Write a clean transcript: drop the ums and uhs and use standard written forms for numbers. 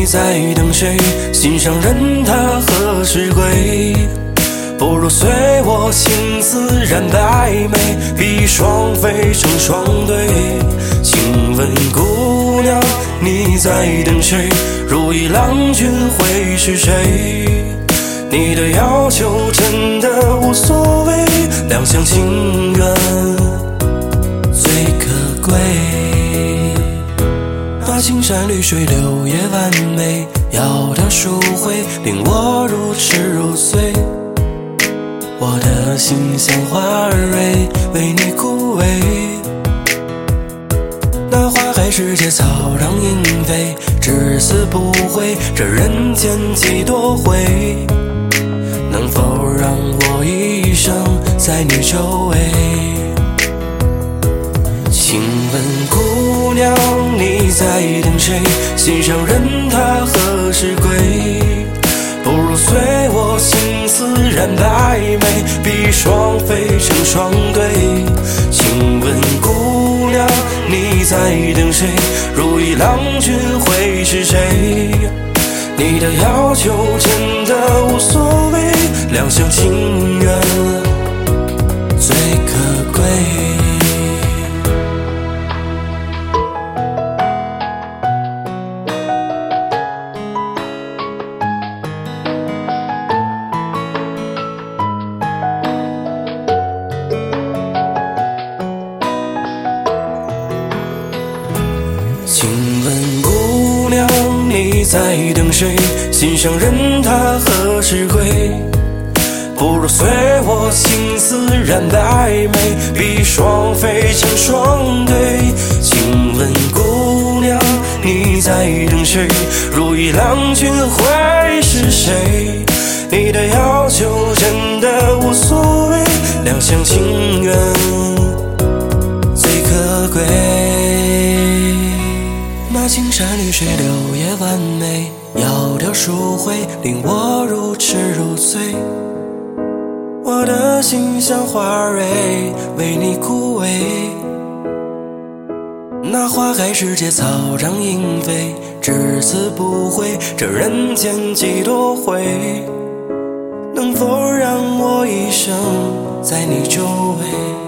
在等谁？心上人他何时归？不如随我心自然百媚，比双飞成双对。请问姑娘，你在等谁？如意郎君会是谁？你的要求真的无所谓，两厢情愿最可贵。那青山绿水柳叶弯眉，窈窕淑慧，令我如痴如醉。我的心像花蕊，为你枯萎。那花开时节，草长莺飞，至死不悔。这人间几多回，能否让我一生在你周围？请问姑娘，你在等谁？心上人他何时归？不如随我心自然百媚，比双飞成双对。请问姑娘，你在等谁？如意郎君会是谁？你的要求真的无所谓，两厢情愿最可贵。请问姑娘，你在等谁？心上人他何时归？不如随我心自然百媚，比双飞成双对。请问姑娘，你在等谁？如意郎君会是谁？你的要求真的无所谓，两厢情愿最可贵。那青山绿水柳叶弯眉，窈窕淑慧，令我如痴如醉。我的心像花蕊，为你枯萎。那花开时节，草长莺飞，至死不悔。这人间几多回，能否让我一生在你周围？